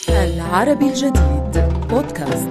العربي الجديد بودكاست.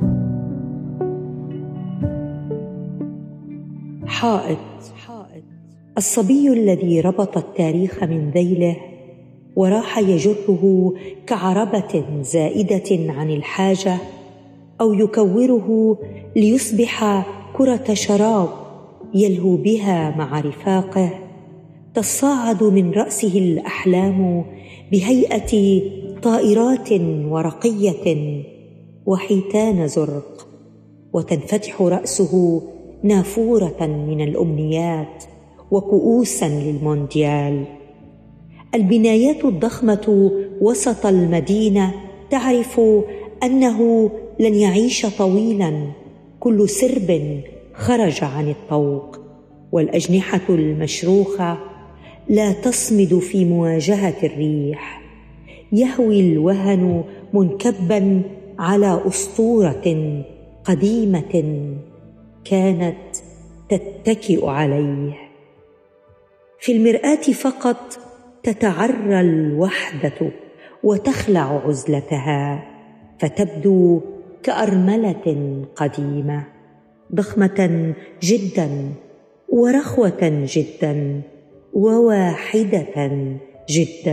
حائط. الصبي الذي ربط التاريخ من ذيله وراح يجره كعربة زائدة عن الحاجة، أو يكوره ليصبح كرة شراب يلهو بها مع رفاقه، تصاعد من رأسه الأحلام بهيئة طائرات ورقية وحيتان زرق، وتنفتح رأسه نافورة من الأمنيات وكؤوسا للمونديال. البنايات الضخمة وسط المدينة تعرف أنه لن يعيش طويلا، كل سرب خرج عن الطوق، والأجنحة المشروخة لا تصمد في مواجهة الريح. يهوي الوهن منكبا على أسطورة قديمة كانت تتكئ عليه. في المرآة فقط تتعرى الوحدة وتخلع عزلتها، فتبدو كأرملة قديمة، ضخمة جدا ورخوة جدا وواحدة جدا.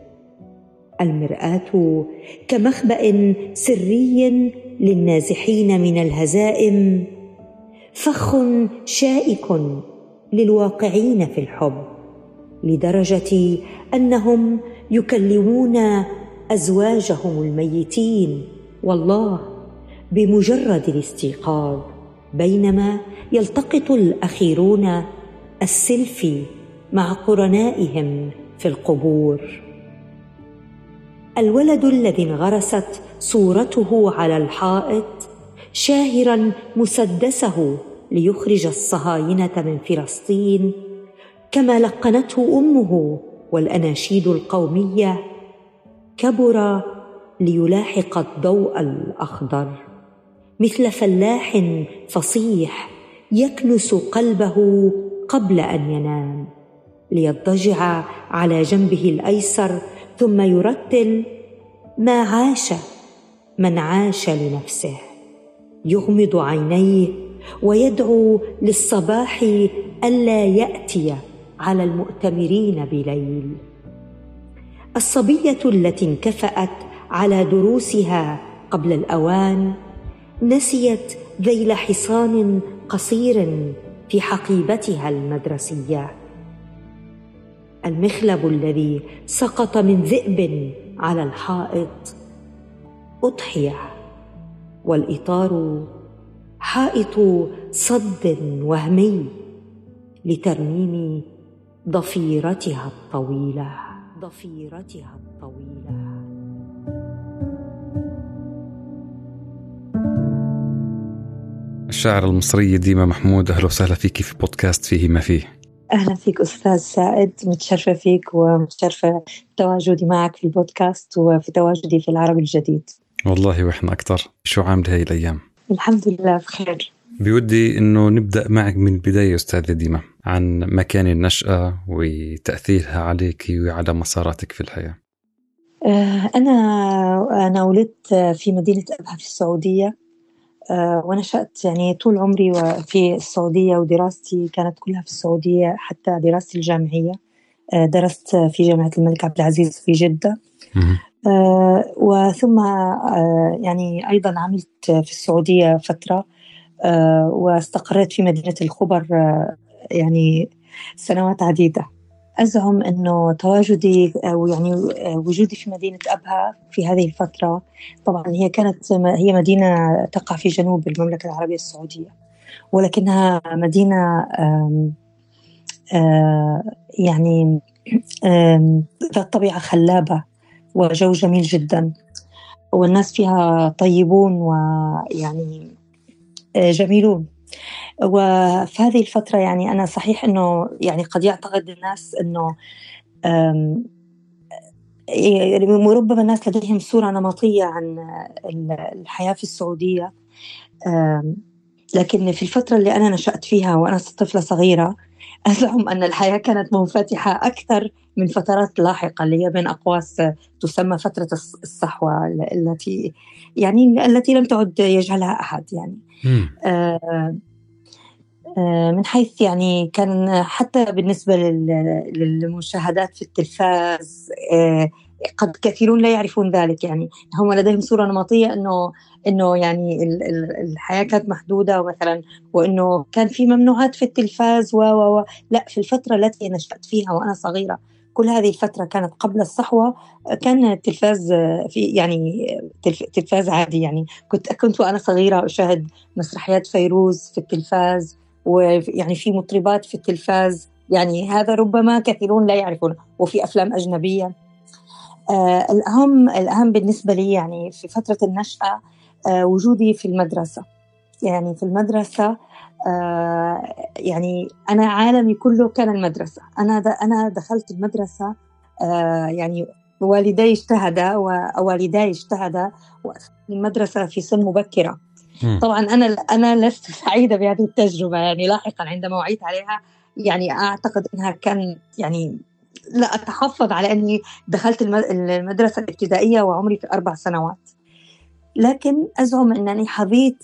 المرآة كمخبأ سري للنازحين من الهزائم، فخ شائك للواقعين في الحب، لدرجة أنهم يكلمون أزواجهم الميتين والله بمجرد الاستيقاظ، بينما يلتقط الأخيرون السيلفي مع قرنائهم في القبور. الولد الذي انغرست صورته على الحائط شاهرا مسدسه ليخرج الصهاينة من فلسطين كما لقنته أمه، والأناشيد القومية، كبر ليلاحق الضوء الأخضر مثل فلاح فصيح يكنس قلبه قبل أن ينام، ليضطجع على جنبه الأيسر ثم يرتل: ما عاش من عاش لنفسه. يغمض عينيه ويدعو للصباح ألا يأتي على المؤتمرين بليل. الصبية التي انكفأت على دروسها قبل الأوان نسيت ذيل حصان قصير في حقيبتها المدرسية. المخلب الذي سقط من ذئب على الحائط أضحية، والإطار حائط صد وهمي لترميم ضفيرتها الطويلة. الشاعر المصري ديما محمود، أهلا وسهلا فيك في بودكاست فيه ما فيه. أهلا فيك أستاذ سائد، متشرفة فيك ومتشرفة تواجدي معك في البودكاست وفي تواجدي في العربي الجديد. والله وإحنا أكتر. شو عامل هاي الأيام؟ الحمد لله بخير. بودي إنه نبدأ معك من البداية أستاذ ديما، عن مكان النشأة وتأثيرها عليك وعلى مساراتك في الحياة. أنا ولدت في مدينة أبها في السعودية، ونشأت يعني طول عمري في السعودية، ودراستي كانت كلها في السعودية، حتى دراستي الجامعية درست في جامعة الملك عبد العزيز في جدة. وثم يعني أيضا عملت في السعودية فترة، واستقريت في مدينة الخبر يعني سنوات عديدة. أزعم أنه تواجدي أو يعني وجودي في مدينة أبها في هذه الفترة، طبعا هي مدينة تقع في جنوب المملكة العربية السعودية، ولكنها مدينة يعني ذات طبيعة خلابة وجو جميل جدا، والناس فيها طيبون ويعني جميلون. وفي هذه الفترة يعني أنا صحيح أنه يعني قد يعتقد الناس أنه ربما الناس لديهم صورة نمطية عن الحياة في السعودية، لكن في الفترة اللي أنا نشأت فيها وأنا طفلة صغيرة أزعم أن الحياة كانت منفتحة أكثر من فترات لاحقة اللي هي بين أقواس تسمى فترة الصحوة التي لم تعد يجهلها أحد يعني. من حيث يعني كان حتى بالنسبة للمشاهدات في التلفاز قد كثيرون لا يعرفون ذلك، يعني هم لديهم صورة نمطية إنه يعني الحياة كانت محدودة مثلا، وإنه كان في ممنوعات في التلفاز لا، في الفترة التي نشأت فيها وأنا صغيرة كل هذه الفترة كانت قبل الصحوة، كان التلفاز في يعني تلفاز عادي، يعني كنت وأنا صغيرة أشاهد مسرحيات فيروز في التلفاز، ويعني في مطربات في التلفاز، يعني هذا ربما كثيرون لا يعرفون، وفي أفلام أجنبية. الأهم بالنسبة لي يعني في فترة النشأة وجودي في المدرسة. يعني في المدرسة يعني أنا عالمي كله كان المدرسة. أنا دخلت المدرسة يعني والداي اجتهدا المدرسة في سن مبكرة. طبعا أنا لست سعيدة بهذه التجربة، يعني لاحقا عندما وعيت عليها يعني أعتقد أنها كان يعني لا أتحفظ على أني دخلت المدرسة الابتدائية وعمري في 4 سنوات، لكن أزعم أنني حظيت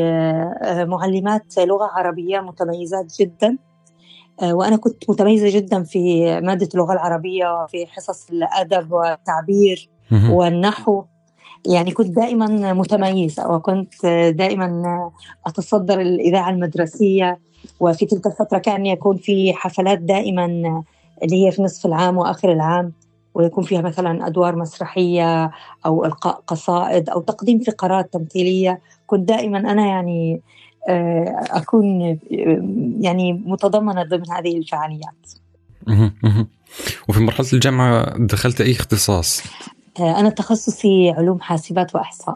بمعلمات لغة عربية متميزات جدا، وأنا كنت متميزة جدا في مادة اللغة العربية في حصص الأدب والتعبير والنحو، يعني كنت دائما متميزة، وكنت دائما أتصدر الإذاعة المدرسية. وفي تلك الفترة كان يكون في حفلات دائما اللي هي في نصف العام وآخر العام، ويكون فيها مثلا أدوار مسرحية أو إلقاء قصائد أو تقديم فقرات تمثيلية. كنت دائما أنا يعني أكون يعني متضمنة ضمن هذه الفعاليات. وفي مرحلة الجامعة دخلت أي اختصاص؟ أنا تخصصي علوم حاسبات وإحصاء.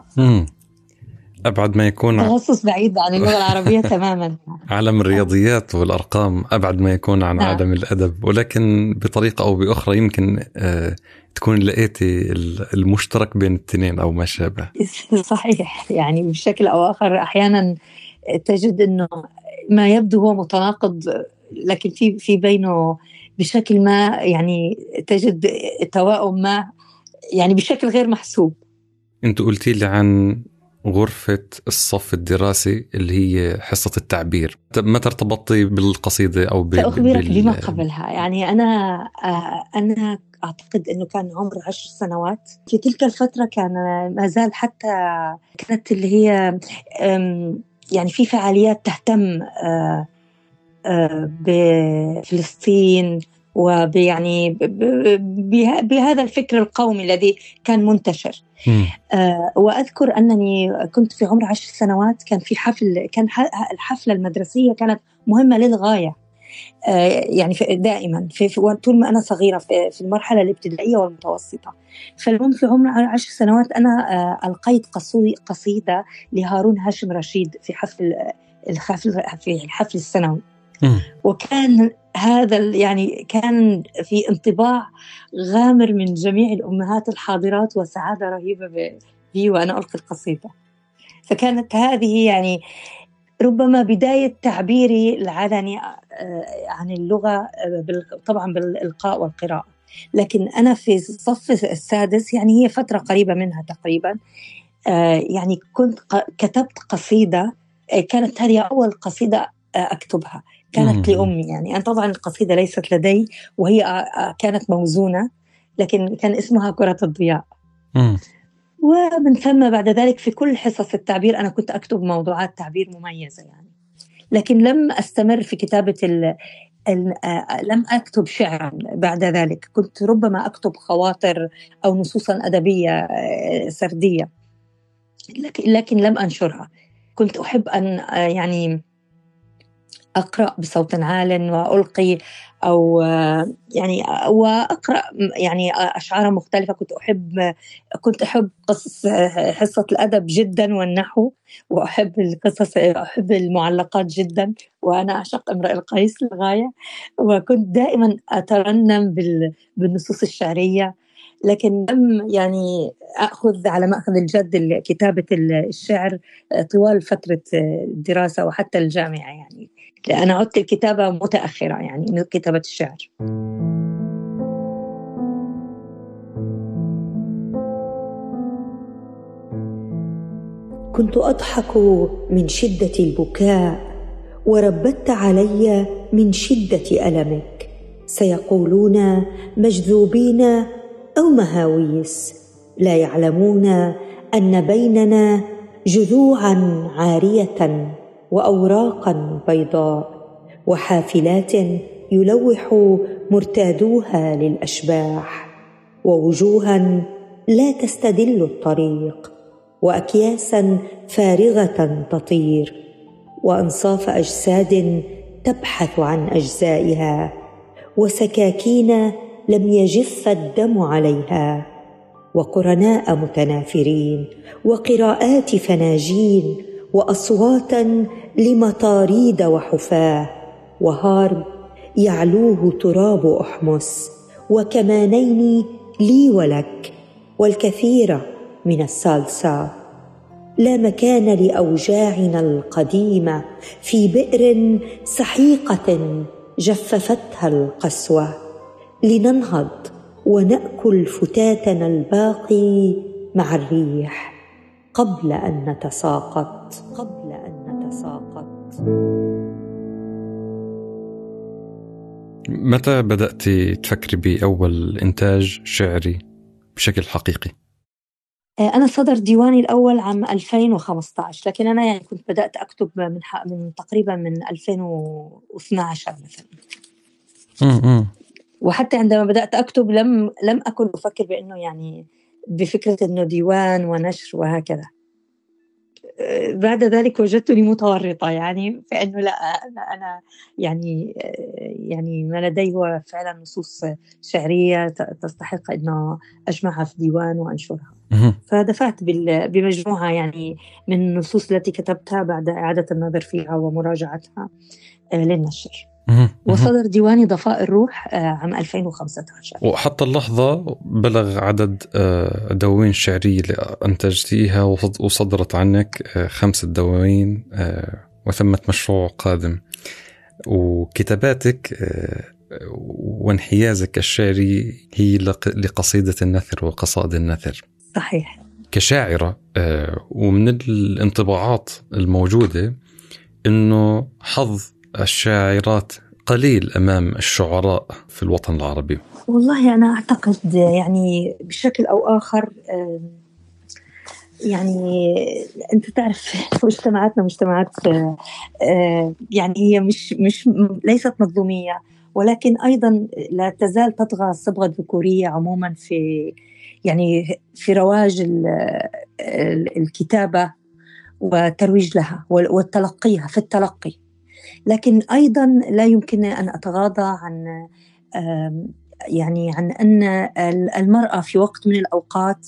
أبعد ما يكون تخصص بعيد عن اللغة العربية تماما. عالم الرياضيات والأرقام أبعد ما يكون عن عالم الأدب، ولكن بطريقة أو بأخرى يمكن تكون لقيتي المشترك بين الاثنين أو ما شابه. صحيح، يعني بشكل أو آخر أحيانا تجد أنه ما يبدو هو متناقض، لكن في بينه بشكل ما يعني تجد توائم ما يعني بشكل غير محسوب. أنت قلتي لي عن غرفة الصف الدراسي اللي هي حصة التعبير، متى ارتبطتي بالقصيدة أو سأخبرك بما قبلها. يعني أنا أعتقد أنه كان عمر 10 سنوات. في تلك الفترة كان ما زال حتى كانت اللي هي يعني في فعاليات تهتم بفلسطين ويعني بهذا الفكر القومي الذي كان منتشر. وأذكر أنني كنت في عمر 10 سنوات، كان في الحفلة المدرسية كانت مهمة للغاية. يعني دائما طول ما أنا صغيرة في المرحلة الابتدائية والمتوسطة. فالمهم في عمر 10 سنوات أنا ألقيت قصيدة لهارون هاشم رشيد في الحفل السنوي. وكان هذا يعني كان في انطباع غامر من جميع الأمهات الحاضرات وسعادة رهيبة بي وأنا ألقي القصيدة. فكانت هذه يعني ربما بداية تعبيري العلني عن اللغة، طبعا بالإلقاء والقراءة. لكن أنا في الصف السادس، يعني هي فترة قريبة منها تقريبا، يعني كنت كتبت قصيدة، كانت هذه أول قصيدة أكتبها، كانت لأمي. يعني أنا طبعا القصيدة ليست لدي وهي كانت موزونة، لكن كان اسمها كرة الضياء. ومن ثم بعد ذلك في كل حصص التعبير أنا كنت أكتب موضوعات تعبير مميزة يعني. لكن لم أستمر في كتابة لم أكتب شعرا بعد ذلك. كنت ربما أكتب خواطر أو نصوصا أدبية سردية، لكن لم أنشرها. كنت أحب أن يعني أقرأ بصوت عال وألقي أو يعني وأقرأ يعني أشعار مختلفة. كنت أحب قصص حصة الأدب جدا والنحو، وأحب القصص، أحب المعلقات جدا، وأنا أعشق امرئ القيس للغاية. وكنت دائما أترنم بالنصوص الشعرية. لكن لم يعني أخذ على مأخذ الجد كتابة الشعر طوال فترة الدراسة وحتى الجامعة، يعني أنا عدت الكتابة متأخرة، يعني كتابة الشعر. كنت أضحك من شدة البكاء وربت علي من شدة ألمك. سيقولون مجذوبين أو مهاويس، لا يعلمون أن بيننا جذوعا عارية وأوراقا بيضاء وحافلات يلوح مرتادوها للأشباح، ووجوها لا تستدل الطريق، وأكياسا فارغة تطير، وأنصاف أجساد تبحث عن أجزائها، وسكاكين لم يجف الدم عليها، وقرناء متنافرين، وقراءات فناجين، وأصواتا لمطاريد وحفاة، وهارب يعلوه تراب أحمس، وكمانين لي ولك، والكثير من السالسا. لا مكان لأوجاعنا القديمة في بئر سحيقة جففتها القسوة، لننهض ونأكل فتاتنا الباقي مع الريح قبل أن نتساقط. متى بدأت تفكري بأول إنتاج شعري بشكل حقيقي؟ أنا صدر ديواني الأول عام 2015، لكن أنا يعني كنت بدأت أكتب من تقريبا من 2012 مثلا. وحتى عندما بدأت أكتب لم أكن أفكر بأنه يعني بفكرة أنه ديوان ونشر وهكذا. بعد ذلك وجدتني متورطة، يعني فإنه لا، أنا يعني ما لدي هو فعلا نصوص شعرية تستحق أنه أجمعها في ديوان وأنشرها. فدفعت بمجموعة يعني من النصوص التي كتبتها بعد إعادة النظر فيها ومراجعتها للنشر. وصدر ديواني ضفاء الروح عام 2015. وحتى اللحظة بلغ عدد دواوين شعرية اللي أنتجتيها وصدرت عنك 5 دواوين، وثمة مشروع قادم. وكتاباتك وانحيازك الشعري هي لقصيدة النثر وقصائد النثر. صحيح. كشاعرة، ومن الانطباعات الموجودة إنه حظ الشاعرات قليل أمام الشعراء في الوطن العربي. والله أنا أعتقد يعني بشكل أو آخر، يعني أنت تعرف مجتمعاتنا مجتمعات يعني هي مش ليست مظلومية، ولكن أيضا لا تزال تطغى الصبغة الذكورية عموما في رواج الكتابة وترويج لها والتلقيها في التلقي. لكن أيضا لا يمكن أن أتغاضى عن أن المرأة في وقت من الأوقات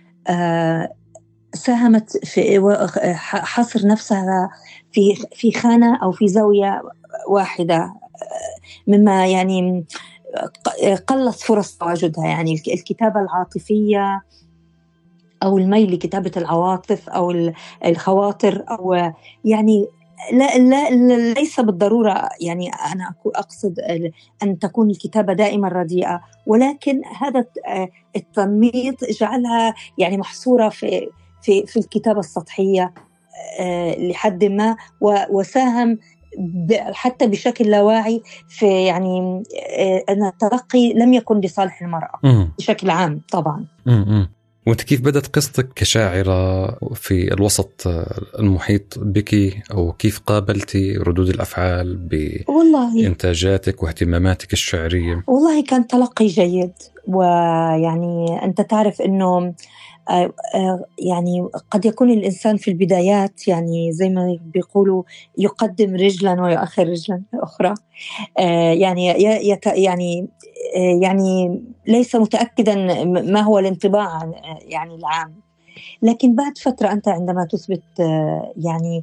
ساهمت في حصر نفسها في خانة أو في زاوية واحدة، مما يعني قلت فرص تواجدها. يعني الكتابة العاطفية أو الميل لكتابة العواطف أو الخواطر، أو يعني لا ليس بالضرورة يعني أنا أقصد أن تكون الكتابة دائما رديئة، ولكن هذا التنميط جعلها يعني محصورة في الكتابة السطحية لحد ما، وساهم حتى بشكل لا واعي في يعني أن التلقي لم يكن لصالح المرأة بشكل عام طبعا. وانت كيف بدأت قصتك كشاعرة في الوسط المحيط بك، أو كيف قابلتي ردود الأفعال بإنتاجاتك واهتماماتك الشعرية؟ والله كان تلقي جيد، ويعني أنت تعرف أنه يعني قد يكون الإنسان في البدايات يعني زي ما بيقولوا يقدم رجلا ويؤخر رجلا أخرى، يعني ليس متأكدا ما هو الانطباع يعني العام. لكن بعد فترة أنت عندما تثبت يعني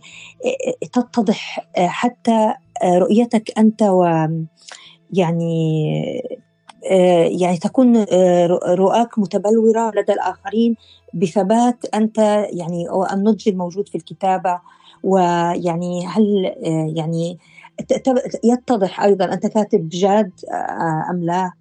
تتضح حتى رؤيتك أنت، ويعني يعني تكون رؤاك متبلورة لدى الآخرين بثبات أنت، يعني النضج الموجود في الكتابة. ويعني هل يعني يتضح أيضا أنت كاتب جاد أم لا.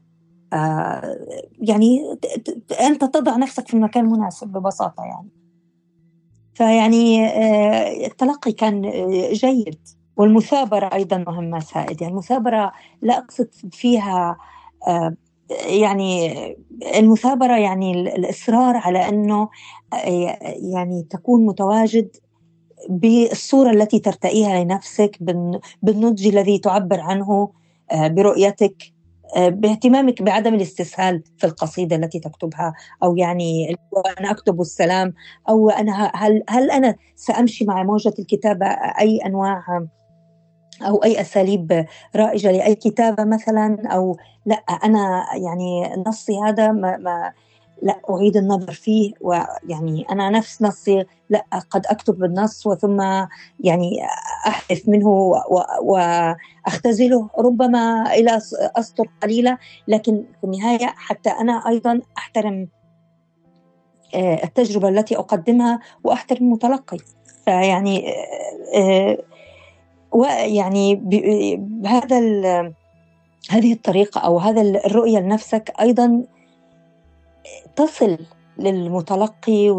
يعني أنت تضع نفسك في المكان المناسب ببساطة يعني. فيعني التلقي كان جيد. والمثابرة أيضا مهمة سائد. يعني المثابرة لا أقصد فيها يعني المثابرة يعني الإصرار على أنه يعني تكون متواجد بالصورة التي ترتئيها لنفسك، بالنضج الذي تعبر عنه، برؤيتك، باهتمامك بعدم الاستسهال في القصيدة التي تكتبها، أو يعني أنا أكتب السلام، أو أنا هل أنا سأمشي مع موجة الكتابة أي أنواع أو أي أساليب رائجة لأي كتابة مثلا، أو لا أنا يعني نصي هذا ما لا أعيد النظر فيه، ويعني أنا نفس نصي لا قد أكتب بالنص وثم يعني أحذف منه وأختزله ربما إلى أسطر قليلة، لكن في النهاية حتى أنا أيضا أحترم التجربة التي أقدمها وأحترم المتلقي. فيعني ويعني بهذا هذه الطريقة أو هذا الرؤية لنفسك أيضا تصل للمتلقي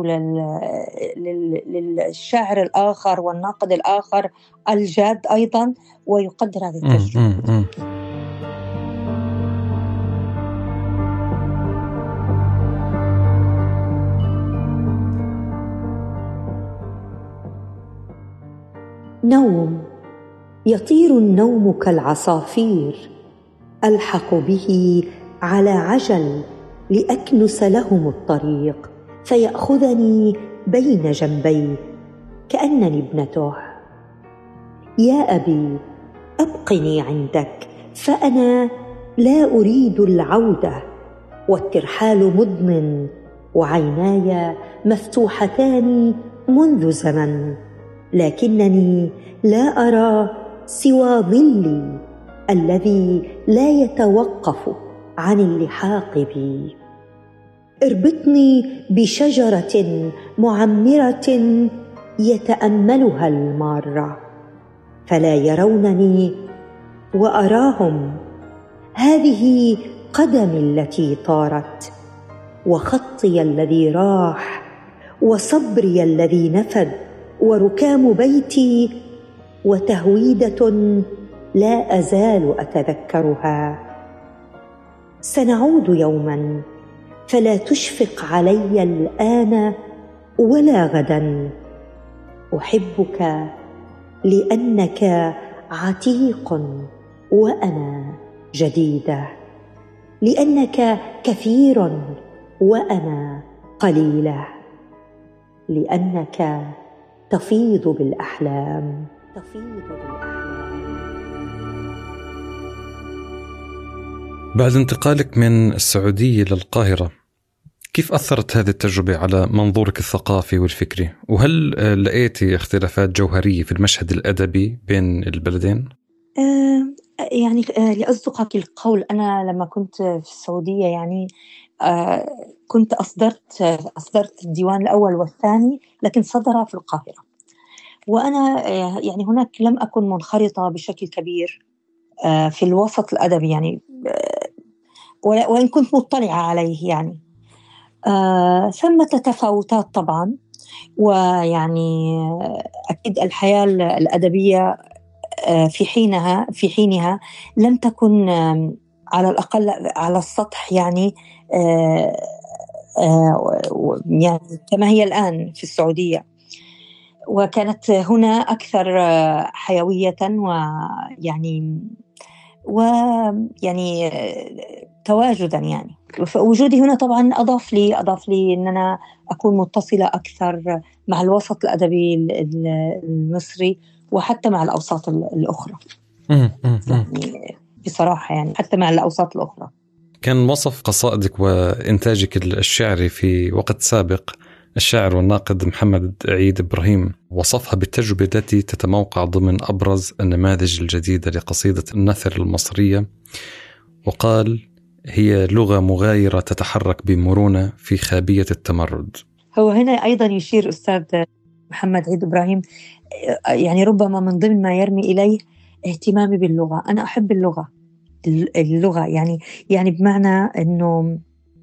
وللشاعر الآخر والناقد الآخر الجاد أيضا، ويقدر هذه التجربة. نوم يطير النوم كالعصافير، ألحق به على عجل لأكنس لهم الطريق، فيأخذني بين جنبيه كأنني ابنته. يا أبي أبقني عندك، فأنا لا أريد العودة، والترحال مضن وعيناي مفتوحتان منذ زمن، لكنني لا أرى سوى ظلي الذي لا يتوقف عن اللحاق بي. اربطني بشجرة معمرة يتأملها المارة، فلا يرونني وأراهم. هذه قدمي التي طارت، وخطي الذي راح، وصبري الذي نفد، وركام بيتي، وتهويدة لا أزال أتذكرها. سنعود يوما، فلا تشفق علي الآن ولا غدا. أحبك لأنك عتيق وأنا جديدة، لأنك كثير وأنا قليلة، لأنك تفيض بالأحلام. بعد انتقالك من السعودية للقاهرة، كيف أثرت هذه التجربة على منظورك الثقافي والفكري؟ وهل لقيتي اختلافات جوهرية في المشهد الأدبي بين البلدين؟ يعني لأصدقك القول، أنا لما كنت في السعودية يعني كنت أصدرت الديوان الأول والثاني، لكن صدر في القاهرة، وأنا يعني هناك لم أكن منخرطة بشكل كبير في الوسط الأدبي يعني، وإن كنت مطلعة عليه يعني. ثمة تفاوتات طبعا، ويعني أكيد الحياة الأدبية في حينها لم تكن على الأقل على السطح يعني يعني كما هي الآن في السعودية، وكانت هنا أكثر حيوية ويعني تواجدا يعني. وجودي هنا طبعا أضاف لي أن أنا أكون متصلة أكثر مع الوسط الأدبي المصري، وحتى مع الأوساط الأخرى يعني بصراحة، يعني حتى مع الأوساط الأخرى. كان وصف قصائدك وإنتاجك الشعري في وقت سابق الشاعر والناقد محمد عيد إبراهيم وصفها بالتجربة التي تتموقع ضمن أبرز النماذج الجديدة لقصيدة النثر المصرية، وقال هي لغة مغايرة تتحرك بمرونة في خابية التمرد. هو هنا أيضا يشير أستاذ محمد عيد إبراهيم يعني ربما من ضمن ما يرمي إليه اهتمامي باللغة. أنا أحب اللغة يعني بمعنى أنه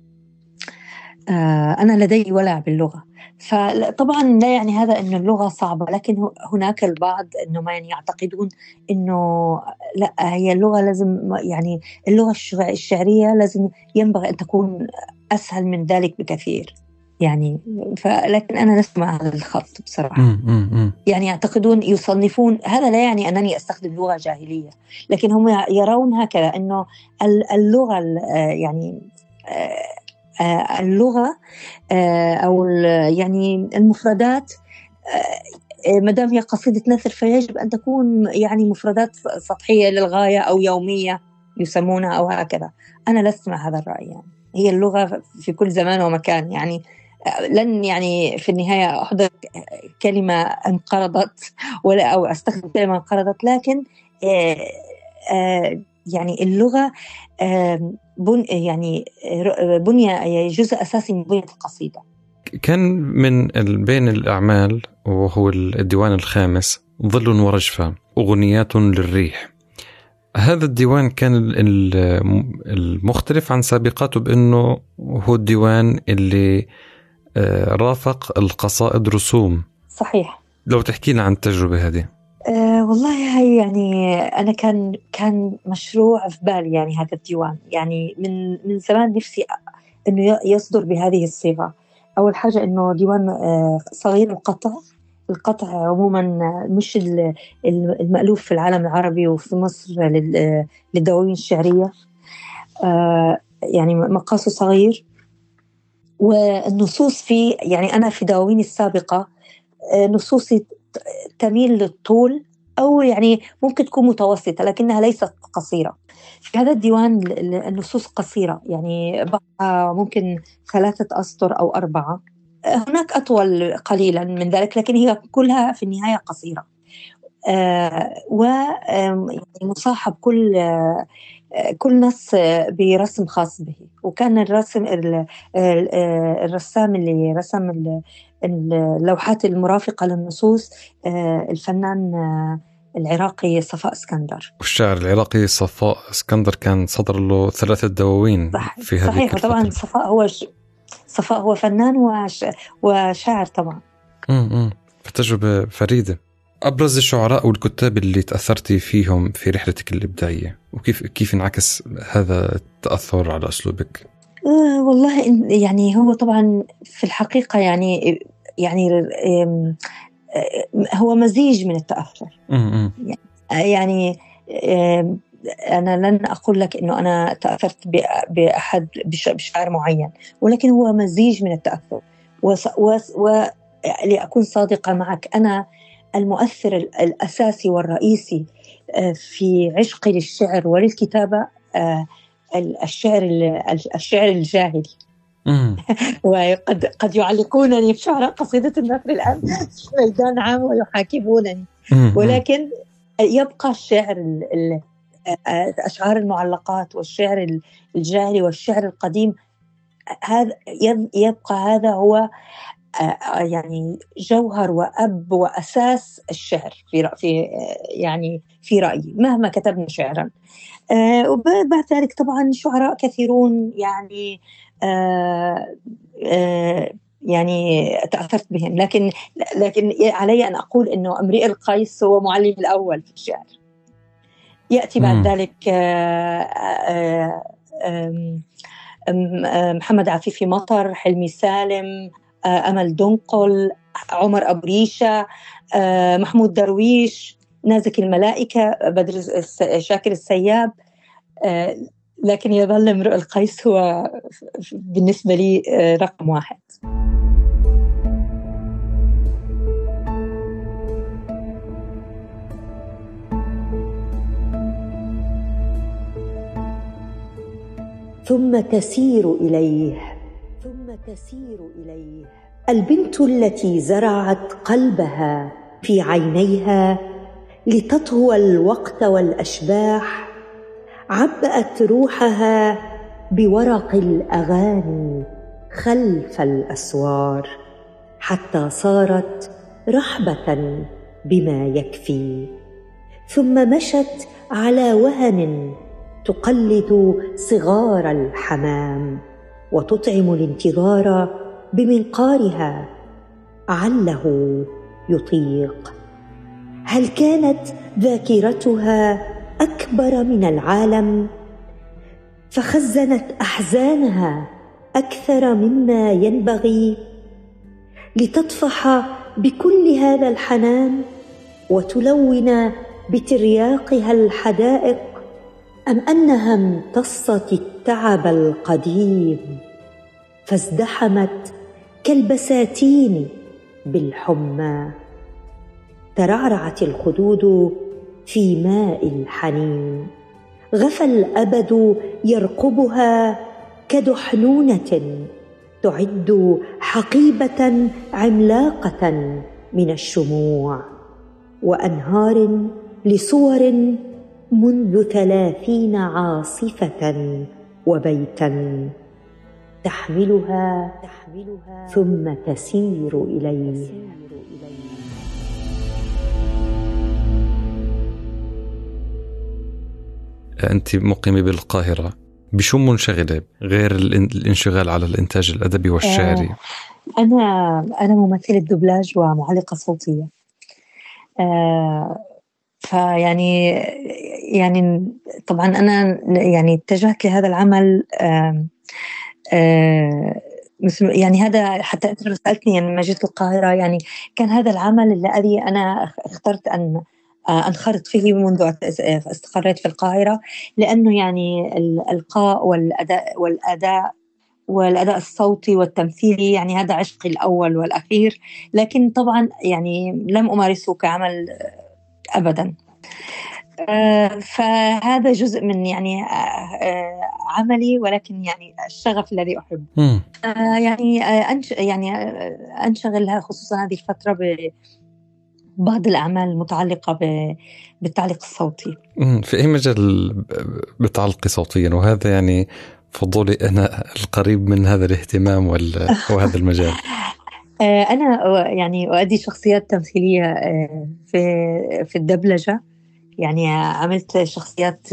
أنا لدي ولع باللغة. فطبعا لا يعني هذا أن اللغة صعبة، لكن هناك البعض أنه ما يعتقدون أنه لا، هي اللغة لازم يعني اللغة الشعرية لازم ينبغي أن تكون أسهل من ذلك بكثير يعني. لكن أنا لست مع هذا الخط بصراحة. يعني يعتقدون يصنفون هذا، لا يعني أنني أستخدم لغة جاهلية، لكن هم يرون هكذا أنه اللغة يعني اللغة أو يعني المفردات مدام هي قصيدة نثر فيجب أن تكون يعني مفردات سطحية للغاية أو يومية يسمونها أو هكذا. أنا لست مع هذا الرأي. يعني هي اللغة في كل زمان ومكان، يعني لن يعني في النهاية أحضر كلمة انقرضت أو أستخدم كلمة انقرضت، لكن يعني اللغة يعني بنية جزء أساسي من بنية القصيدة. كان من بين الأعمال وهو الديوان الخامس ظل ورجفة أغنيات للريح. هذا الديوان كان المختلف عن سابقاته بأنه هو الديوان اللي رافق القصائد رسوم. صحيح. لو تحكي لنا عن التجربة هذه. والله هي يعني أنا كان مشروع في بالي يعني هذا الديوان، يعني من زمان نفسي إنه يصدر بهذه الصيغة. أول حاجة إنه ديوان صغير القطع عموما مش المألوف في العالم العربي وفي مصر للدواوين الشعرية، يعني مقاسه صغير، والنصوص فيه يعني أنا في دواويني السابقة نصوصي تميل للطول أو يعني ممكن تكون متوسطة لكنها ليست قصيرة. في هذا الديوان النصوص قصيرة، يعني ممكن 3 أسطر أو 4. هناك أطول قليلا من ذلك، لكن هي كلها في النهاية قصيرة. ومصاحب كل نص برسم خاص به. وكان الرسام اللي رسم اللوحات المرافقة للنصوص الفنان العراقي صفاء اسكندر. والشاعر العراقي صفاء اسكندر كان صدر له 3 دواوين في هذه صحيح. طبعا صفاء هو فنان وشاعر طبعا. فتجربة فريدة. أبرز الشعراء والكتاب اللي تأثرتي فيهم في رحلتك الإبداعية، وكيف انعكس هذا التأثر على أسلوبك؟ والله يعني هو طبعا في الحقيقة يعني هو مزيج من التأثر. يعني أنا لن أقول لك إنه أنا تأثرت بأحد بشعر معين، ولكن هو مزيج من التأثر. ولأكون صادقة معك، أنا المؤثر الأساسي والرئيسي في عشقي للشعر وللكتابة الشعر الجاهلي. وقد يعلقونني بشعر قصيدة النثر الآن في ميدان عام ويحاكمونني، ولكن يبقى الشعر أشعار المعلقات والشعر الجاهلي والشعر القديم، هذا يبقى هذا هو يعني جوهر وأب وأساس الشعر في رأيي مهما كتبنا شعرا. وبعد ذلك طبعا شعراء كثيرون يعني تأثرت بهم، لكن علي أن أقول إنه امرئ القيس هو معلم الأول في الشعر. يأتي بعد ذلك محمد عفيفي مطر، حلمي سالم، أمل دنقل، عمر أبو ريشة، محمود درويش، نازك الملائكة، بدر شاكر السياب. لكن يظل امرؤ القيس هو بالنسبة لي رقم 1. ثم تسير إليه البنت التي زرعت قلبها في عينيها لتطهو الوقت والأشباح، عبأت روحها بورق الأغاني خلف الأسوار، حتى صارت رحبة بما يكفي. ثم مشت على وهن تقلد صغار الحمام، وتطعم الانتظار بمنقارها عله يطيق. هل كانت ذاكرتها أكبر من العالم، فخزنت أحزانها أكثر مما ينبغي لتطفح بكل هذا الحنان وتلون بترياقها الحدائق؟ أم أنها امتصت التعب القديم فازدحمت كالبساتين بالحمى؟ ترعرعت الخدود في ماء الحنين، غفى الأبد يرقبها كدحنونة تعد حقيبة عملاقة من الشموع، وأنهار لصور منذ 30 عاصفة، وبيتا تحملها ثم تسير إليه. أنت مقيمة بالقاهرة، بشو منشغلة غير الانشغال على الإنتاج الأدبي والشعري؟ أنا ممثلة دبلاج ومعلقة صوتية. يعني طبعا أنا يعني اتجهت لهذا العمل. يعني هذا حتى أنت سألتني يعني لما جيت القاهرة، يعني كان هذا العمل الذي أنا اخترت أن أنخرط فيه منذ استقريت في القاهرة، لأنه يعني الإلقاء والأداء الصوتي والتمثيلي يعني هذا عشقي الأول والأخير، لكن طبعا يعني لم أمارسه كعمل أبدا. فهذا جزء من يعني عملي، ولكن يعني الشغف الذي أحبه. يعني أنشغل خصوصا هذه الفترة بعض الأعمال المتعلقة بالتعليق الصوتي. في أي مجال بتعلقي صوتيا؟ وهذا يعني فضولي أنا القريب من هذا الاهتمام وهذا المجال. أنا يعني أؤدي شخصيات تمثيلية في الدبلجة، يعني عملت شخصيات.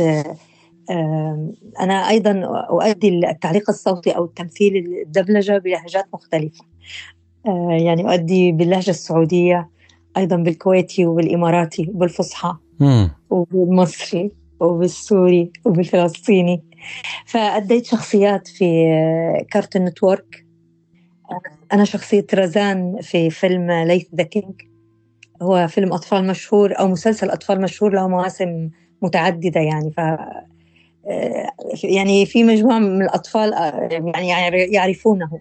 أنا أيضا أؤدي التعليق الصوتي أو التمثيل الدبلجة بلهجات مختلفة، يعني أؤدي باللهجة السعودية، أيضا بالكويتي وبالإماراتي وبالفصحى وبالمصري وبالسوري وبالفلسطيني. فأديت شخصيات في كارتون نتورك. أنا شخصية رزان في فيلم ليث ذا كينج، هو فيلم أطفال مشهور أو مسلسل أطفال مشهور له مواسم متعددة، يعني يعني في مجموعة من الأطفال يعني يعرفونه.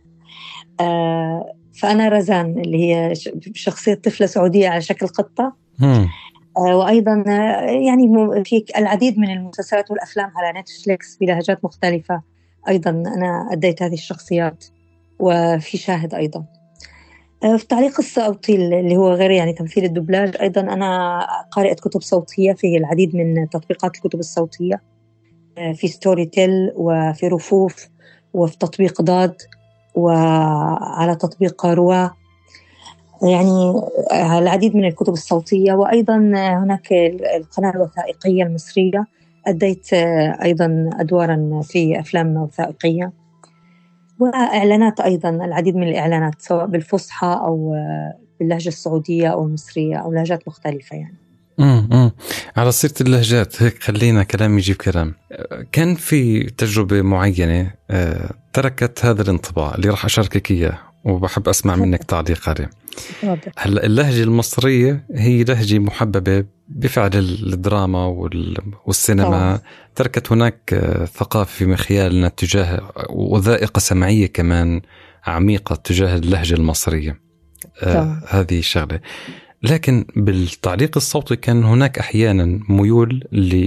فأنا رزان اللي هي شخصية طفلة سعودية على شكل قطة. وأيضا يعني في العديد من المسلسلات والأفلام على نتفليكس بلهجات مختلفة، أيضا أنا أديت هذه الشخصيات. وفي شاهد أيضا في التعليق الصوتي اللي هو غير يعني تمثيل الدبلاج. أيضا أنا قارئة كتب صوتية في العديد من تطبيقات الكتب الصوتية، في ستوري تيل وفي رفوف وفي تطبيق ضاد وعلى تطبيق روا، يعني العديد من الكتب الصوتية. وأيضا هناك القناة الوثائقية المصرية، أديت أيضا أدوارا في أفلام وثائقية وإعلانات، أيضا العديد من الإعلانات سواء بالفصحى أو باللهجة السعودية أو المصرية أو لهجات مختلفة يعني. على سيرة اللهجات هيك خلينا كلام يجيب كلام. كان في تجربة معينة تركت هذا الانطباع اللي راح أشاركك إياه، وبحب أسمع منك تعليق عليه. هلا اللهجة المصرية هي لهجة محببة بفعل الدراما والسينما. تركت هناك ثقافة في مخيالنا تجاه وذائقة سمعية كمان عميقة تجاه اللهجة المصرية. هذه الشغلة. لكن بالتعليق الصوتي كان هناك أحيانا ميول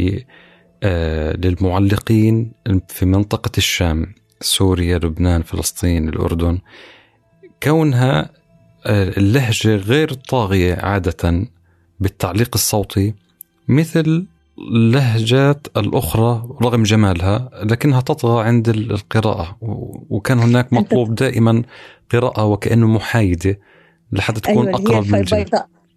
للمعلقين في منطقة الشام، سوريا، لبنان، فلسطين، الأردن، كونها اللهجة غير طاغية عادة بالتعليق الصوتي مثل اللهجات الأخرى رغم جمالها لكنها تطغى عند القراءة، وكان هناك مطلوب دائما قراءة وكأنه محايدة لحتى تكون أقرب من الجمال.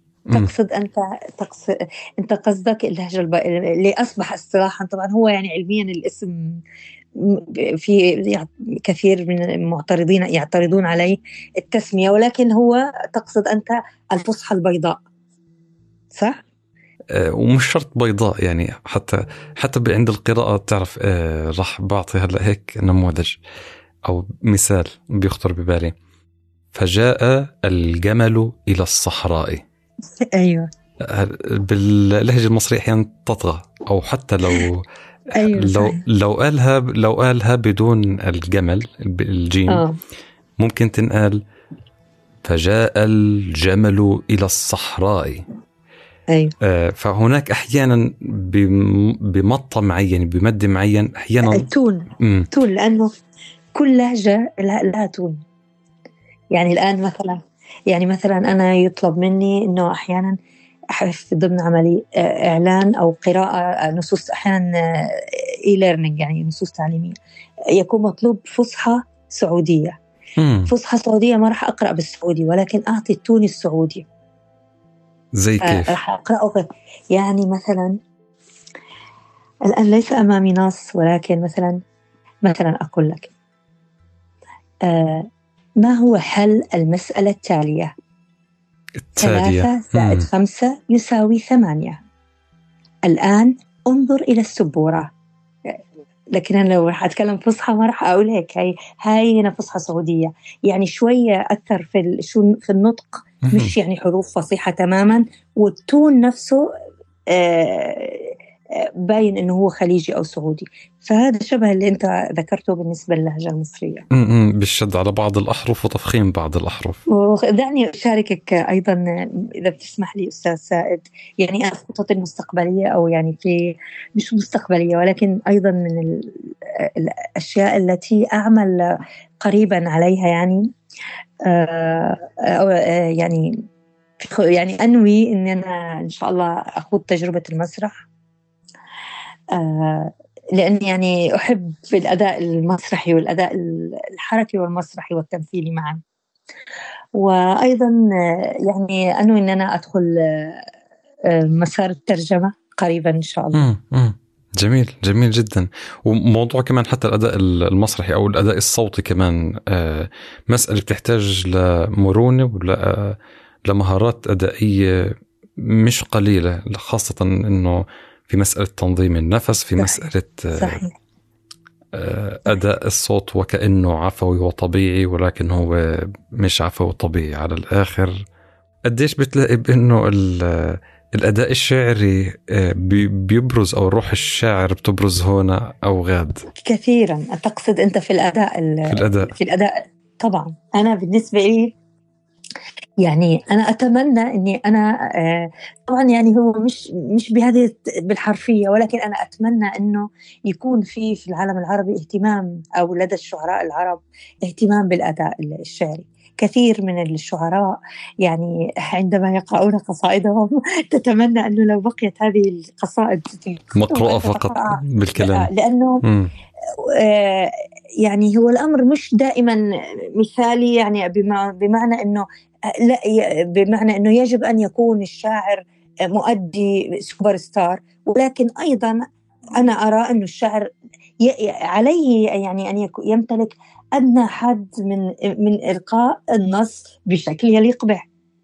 أنت قصدك اللهجة اللي أصبح اصطلاحا، طبعا هو يعني علميا الاسم في كثير من المعترضين يعترضون عليه التسمية، ولكن هو تقصد أنت الفصحى البيضاء، صح؟ ومش شرط بيضاء يعني، حتى عند القراءة تعرف. راح بعطي هلا هيك نموذج أو مثال بيخطر ببالي. فجاء الجمل إلى الصحراء. أيوة. باللهجة المصرية أحيانا تطغى، أو حتى لو أيوة لو قالها بدون الجمل الجيم ممكن تنقال فجاء الجمل إلى الصحراء. أيوة. فهناك أحيانا بمطة معين بمد معين أحيانا تون لأنه كل لهجة لها تون. يعني الآن مثلا أنا يطلب مني إنه أحيانا في ضمن عملي إعلان أو قراءة نصوص، أحيانا e-learning يعني نصوص تعليمية، يكون مطلوب فصحى سعودية. فصحى سعودية ما راح أقرأ بالسعودي، ولكن أعطي التوني السعودي. زي كيف؟ راح أقرأه يعني مثلا الآن ليس أمامي نص، ولكن مثلا أقول لك ما هو حل المسألة التالية؟ 3 زائد 5 يساوي 8. الآن انظر إلى السبورة. لكن أنا لو راح أتكلم فصحى ما راح أقول هيك. هاي هنا فصحى سعودية، يعني شوية أثر في النطق، مش يعني حروف فصيحة تماما، والتون نفسه باين إنه هو خليجي أو سعودي. فهذا شبه اللي أنت ذكرته بالنسبة للهجة المصرية، بالشد على بعض الأحرف وتفخيم بعض الأحرف. ودعني أشاركك أيضا إذا بتسمح لي أستاذ سائد، يعني أنا خططي المستقبلية، أو يعني مش مستقبلية ولكن أيضا من الأشياء التي أعمل قريبا عليها، يعني يعني أنوي إن أنا إن شاء الله أخوض تجربة المسرح، لأن يعني أحب الأداء المسرحي والأداء الحركي والمسرحي والتمثيلي معا. وأيضا يعني أنوي إن أنا أدخل مسار الترجمة قريبا إن شاء الله. جميل جدا. وموضوع كمان حتى الأداء المسرحي أو الأداء الصوتي كمان مسألة بتحتاج لمرونة ولمهارات أدائية مش قليلة، خاصة إنه في مسألة تنظيم النفس، في مسألة أداء الصوت وكأنه عفوي وطبيعي، ولكن هو مش عفوي وطبيعي على الآخر. قديش بتلاقي بأنه الأداء الشعري بيبرز، أو روح الشاعر بتبرز هنا أو غاد؟ كثيرا. تقصد أنت في الأداء طبعا. أنا بالنسبة لي يعني أنا أتمنى إني أنا طبعا يعني هو مش بهذه بالحرفية، ولكن أنا أتمنى إنه يكون في العالم العربي اهتمام، أو لدى الشعراء العرب اهتمام بالأداء الشعري. كثير من الشعراء يعني عندما يقرؤون قصائدهم تتمنى أنه لو بقيت هذه القصائد مقروءة فقط بالكلام، لأنه يعني هو الأمر مش دائما مثالي، يعني بمعنى أنه لا، بمعنى أنه يجب أن يكون الشاعر مؤدي سوبر ستار، ولكن أيضا أنا أرى أن الشاعر عليه يعني أن يمتلك أدنى حد من إلقاء النص بشكل يليق به.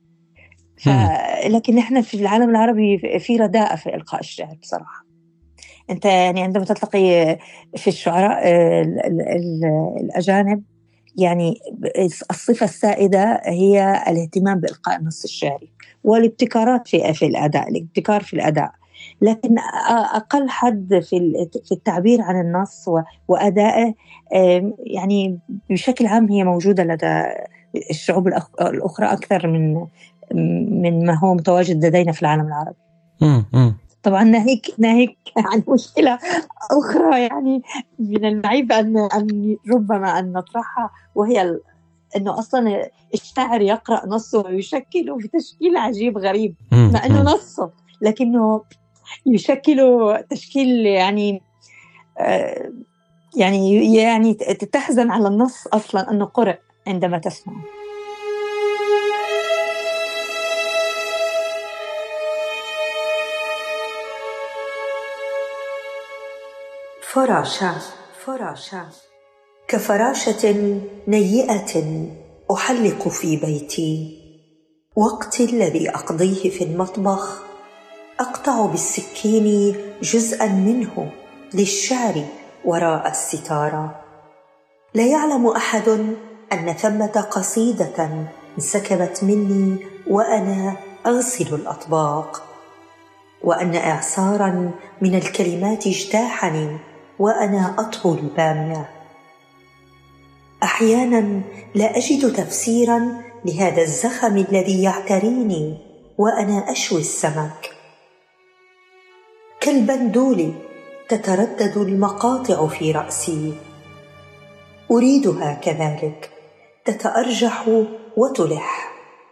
لكن نحن في العالم العربي في رداءة في إلقاء الشعر بصراحة. أنت يعني عندما تلتقي في الشعراء الأجانب، يعني الصفة السائدة هي الاهتمام بإلقاء النص الشعري والابتكارات في الأداء، الابتكار في الأداء، لكن أقل حد في التعبير عن النص وأدائه يعني بشكل عام هي موجودة لدى الشعوب الأخرى أكثر من ما هو متواجد لدينا في العالم العربي. طبعا ناهيك عن مشكلة أخرى يعني من المعيب أن ربما أن نطرحها، وهي أنه أصلا الشاعر يقرأ نصه ويشكله بتشكيل عجيب غريب، مع أنه نصه، لكنه يشكلوا تشكيل يعني تحزن على النص أصلا أنه قرأ عندما تسمع. فراشة كفراشة نيئة أحلق في بيتي، وقتي الذي أقضيه في المطبخ أقطع بالسكين جزءا منه للشعر وراء الستارة. لا يعلم أحد أن ثمة قصيدة انسكبت مني وأنا أغسل الأطباق، وأن إعصارا من الكلمات اجتاحني وأنا أطهو البامية. أحيانا لا أجد تفسيرا لهذا الزخم الذي يعتريني وأنا أشوي السمك. كالبندول تتردد المقاطع في رأسي، أريدها كذلك تتأرجح وتلح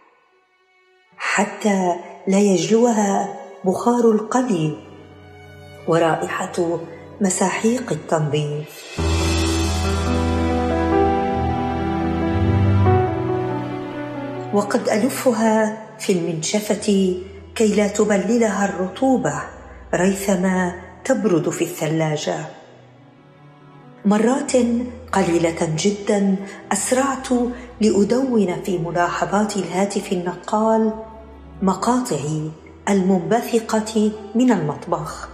حتى لا يجلوها بخار القلي ورائحة مساحيق التنظيف. وقد ألفها في المنشفة كي لا تبللها الرطوبة ريثما تبرد في الثلاجة. مرات قليلة جدا أسرعت لأدون في ملاحظات الهاتف النقال مقاطعي المنبثقة من المطبخ.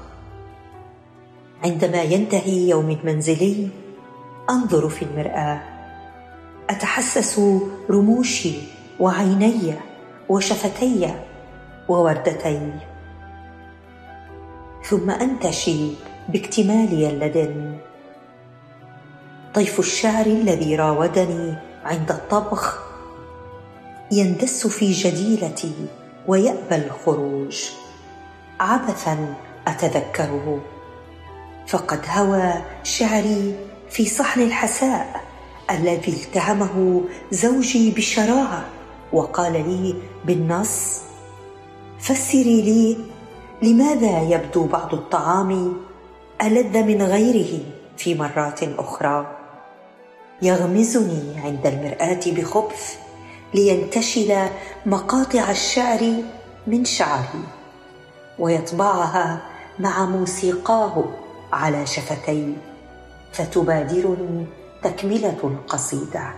عندما ينتهي يومي المنزلي أنظر في المرآة، أتحسس رموشي وعيني وشفتي ووردتي، ثم أنتشي باكتمالي اللدن. طيف الشعر الذي راودني عند الطبخ يندس في جديلتي ويأبى الخروج. عبثا أتذكره، فقد هوى شعري في صحن الحساء الذي التهمه زوجي بالشراهة وقال لي بالنص: فسري لي لماذا يبدو بعض الطعام ألذ من غيره في مرات أخرى. يغمزني عند المرآة بخبث لينتشل مقاطع الشعر من شعري ويطبعها مع موسيقاه على شفتي، فتبادرني تكملة القصيدة.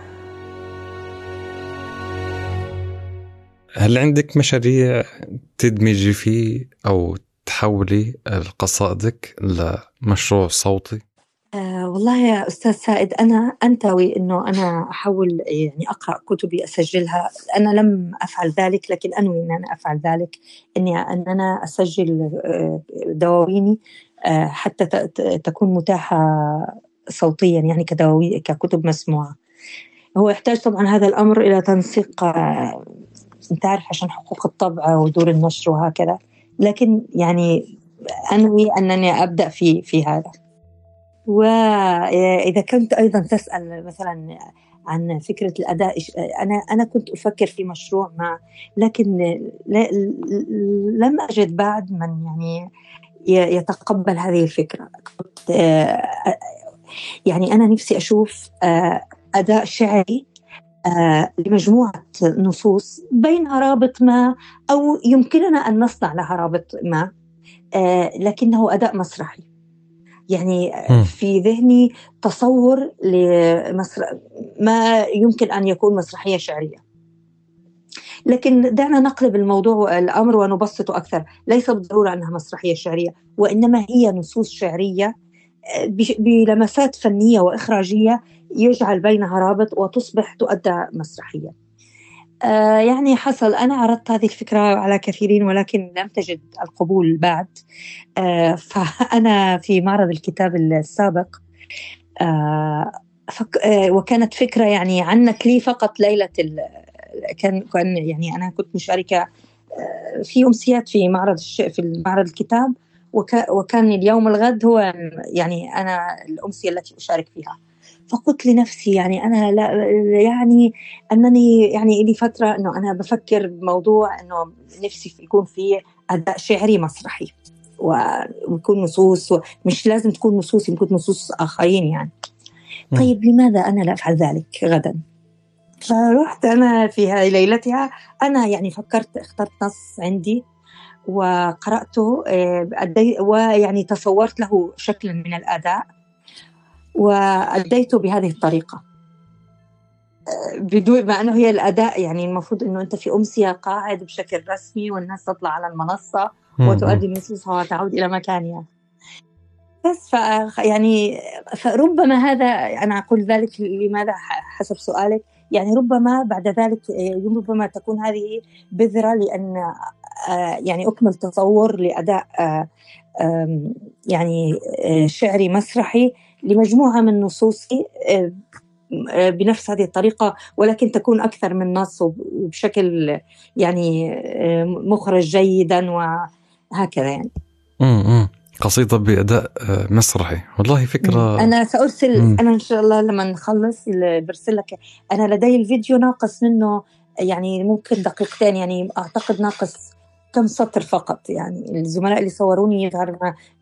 هل عندك مشاريع تدمجي فيه أو تحولي قصائدك لمشروع صوتي؟ والله يا أستاذ سائد، أنا أنتوي أنه أنا أحاول يعني أقرأ كتبي أسجلها. أنا لم أفعل ذلك، لكن أنوي أن أنا أفعل ذلك، أن أنا أسجل دواويني حتى تكون متاحة صوتيا، يعني ككتب مسموعة. هو يحتاج طبعا هذا الأمر إلى تنسيق، أنت عارف، عشان حقوق الطبع ودور النشر وهكذا، لكن يعني أنوي أنني أبدأ في هذا. وإذا كنت أيضا تسأل مثلا عن فكرة الأداء، أنا كنت أفكر في مشروع ما، لكن لم أجد بعد من يعني يتقبل هذه الفكرة. يعني أنا نفسي أشوف أداء شعري لمجموعة نصوص بينها رابط ما، أو يمكننا أن نصنع لها رابط ما، لكنه أداء مسرحي. يعني في ذهني تصور ما يمكن أن يكون مسرحية شعرية، لكن دعنا نقلب الموضوع الأمر ونبسطه أكثر. ليس بالضرورة أنها مسرحية شعرية، وإنما هي نصوص شعرية بلمسات فنية وإخراجية يجعل بينها رابط وتصبح تؤدى مسرحية. يعني حصل أنا عرضت هذه الفكرة على كثيرين ولكن لم تجد القبول بعد. فأنا في معرض الكتاب السابق وكانت فكرة يعني عنك لي فقط ليلة كان يعني أنا كنت مشاركة في أمسيات في معرض الكتاب، وكان اليوم الغد هو يعني أنا الأمسية التي أشارك فيها. فقلت لنفسي يعني أنا لا، يعني أنني يعني لي فترة أنه أنا بفكر بموضوع أنه نفسي يكون فيه أداء شعري مسرحي، ويكون نصوص، مش لازم تكون نصوص، يمكن نصوص آخرين يعني. طيب لماذا أنا لا أفعل ذلك غدا؟ فرحت أنا في ليلتها، أنا يعني فكرت، اخترت نص عندي وقرأته، ويعني تصورت له شكلا من الأداء وأديته بهذه الطريقة، بدون ما أنه هي الأداء يعني المفروض أنه أنت في أمسية قاعد بشكل رسمي والناس تطلع على المنصة وتؤدي نصوصها وتعود إلى مكانها. بس يعني فربما هذا، أنا أقول ذلك لماذا حسب سؤالك، يعني ربما بعد ذلك ربما تكون هذه بذرة لأن يعني أكمل تصور لأداء يعني شعري مسرحي لمجموعة من نصوصي بنفس هذه الطريقة، ولكن تكون أكثر من نص وبشكل يعني مخرج جيدا وهكذا يعني. قصيدة بأداء مسرحي، والله فكرة. أنا سأرسل أنا إن شاء الله لما نخلص برسل لك. أنا لدي الفيديو ناقص منه يعني ممكن دقيقتين، يعني أعتقد ناقص كم سطر فقط، يعني الزملاء اللي صوروني يظهر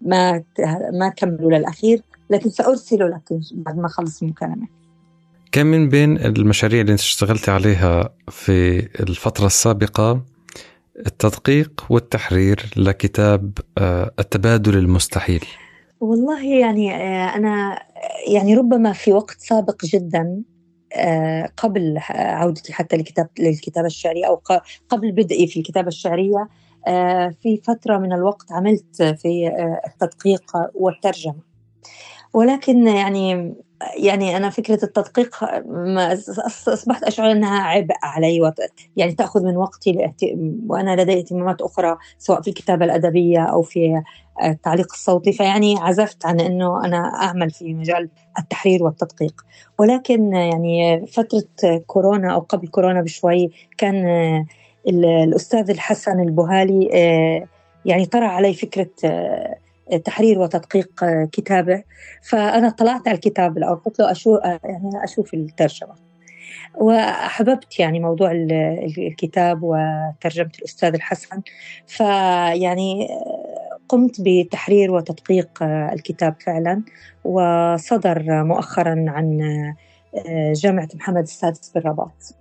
ما كملوا للأخير، لكن سأرسله لك بعد ما أخلص المكالمة. كم من بين المشاريع اللي أنت اشتغلت عليها في الفترة السابقة التدقيق والتحرير لكتاب التبادل المستحيل؟ والله يعني أنا يعني ربما في وقت سابق جدا قبل عودتي حتى للكتابة الشعرية، أو قبل بدئي في الكتابة الشعرية، في فترة من الوقت عملت في التدقيق والترجمة، ولكن يعني أنا فكرة التدقيق أصبحت أشعر أنها عبء علي، يعني تأخذ من وقتي، وأنا لدي اهتمامات أخرى سواء في الكتابة الأدبية أو في التعليق الصوتي، فيعني عزفت عن أنه أنا أعمل في مجال التحرير والتدقيق. ولكن يعني فترة كورونا أو قبل كورونا بشوي كان الأستاذ الحسن البوهالي يعني طرح علي فكرة تحرير وتدقيق كتابه، فأنا طلعت على الكتاب الأول، قلت له أشوف الترجمة، وأحببت يعني موضوع الكتاب وترجمة الأستاذ الحسن، فيعني قمت بتحرير وتدقيق الكتاب فعلا، وصدر مؤخرا عن جامعة محمد السادس بالرباط،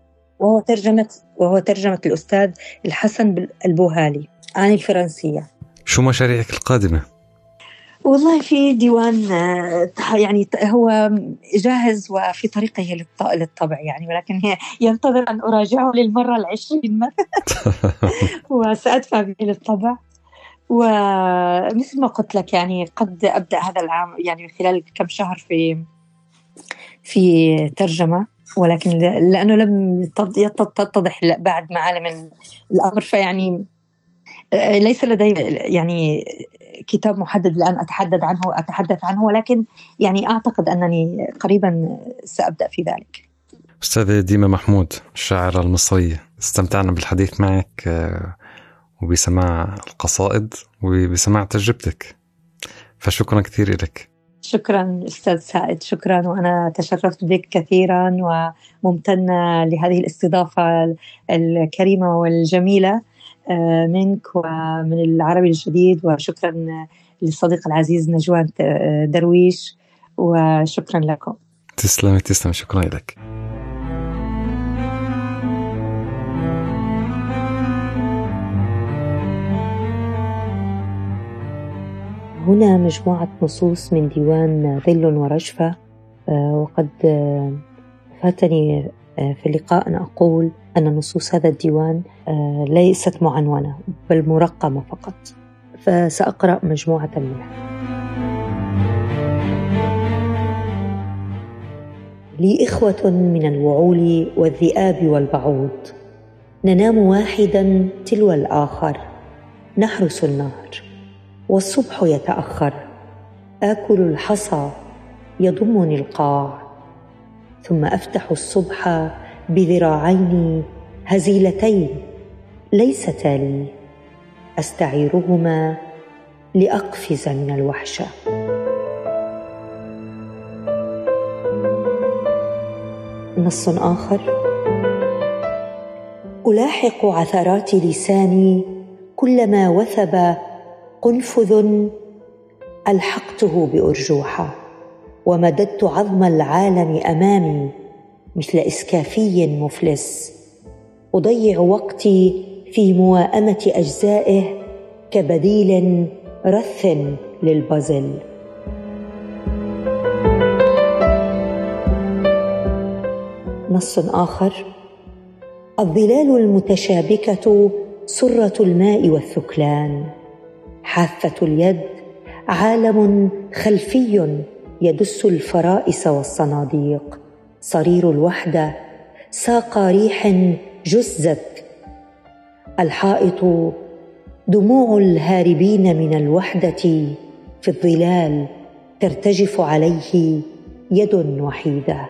وهو ترجمة الأستاذ الحسن البوهالي عن الفرنسية. شو مشاريعك القادمة؟ والله في ديوان يعني هو جاهز وفي طريقه للطبع يعني، ولكن ينتظر أن أراجعه للمرة 20 مثلا وسأدفع به للطبع. ومثل ما قلت لك يعني قد أبدأ هذا العام يعني خلال كم شهر في ترجمة، ولكن لأنه لم تتضح بعد معالم الأمر، فيعني ليس لدي يعني كتاب محدد الآن أتحدث عنه، ولكن يعني أعتقد أنني قريبا سأبدأ في ذلك. أستاذة ديما محمود، الشاعرة المصرية، استمتعنا بالحديث معك وبسماع القصائد وبسماع تجربتك، فشكرا كثير لك. شكرا أستاذ سائد، شكرا، وأنا تشرفت بك كثيرا وممتنة لهذه الاستضافة الكريمة والجميلة منك ومن العربي الجديد، وشكرا للصديق العزيز نجوان درويش، وشكرا لكم. تسلم، شكرا لك. هنا مجموعة نصوص من ديوان ظل ورجفة، وقد فاتني في اللقاء أن أقول أن نصوص هذا الديوان ليست معنونة بل مرقمة فقط، فسأقرأ مجموعة منها. لي إخوة من الوعول والذئاب والبعوض، ننام واحدا تلو الآخر، نحرس النهر والصبح يتأخر، آكل الحصى يضمني القاع، ثم أفتح الصبح بذراعين هزيلتين ليستا لي، أستعيرهما لأقفز من الوحشة. نص آخر: ألاحق عثرات لساني كلما وثب قنفذ ألحقته بأرجوحة، ومددت عظم العالم أمامي مثل إسكافي مفلس، أضيع وقتي في موائمة أجزائه كبديل رث للبازل. نص آخر: الظلال المتشابكة سرة الماء والثكلان، حافة اليد عالم خلفي يدس الفرائس والصناديق، صرير الوحدة ساق ريح جزت، الحائط دموع الهاربين من الوحدة، في الظلال ترتجف عليه يد وحيدة.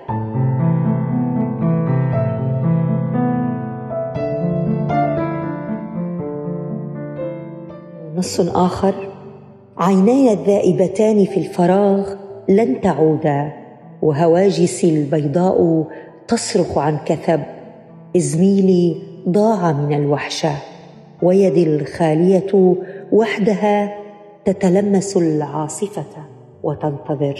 نص آخر: عيناي الذائبتان في الفراغ لن تعودا، وهواجسي البيضاء تصرخ عن كثب، إزميلي ضاع من الوحشة، ويدي الخالية وحدها تتلمس العاصفة وتنتظر.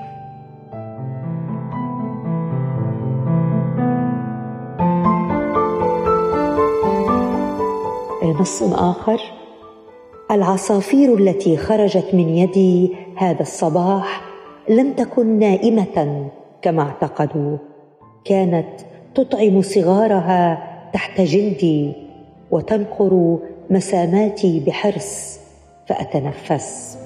نص آخر: العصافير التي خرجت من يدي هذا الصباح لم تكن نائمة كما اعتقدوا، كانت تطعم صغارها تحت جلدي وتنقر مساماتي بحرص فأتنفس.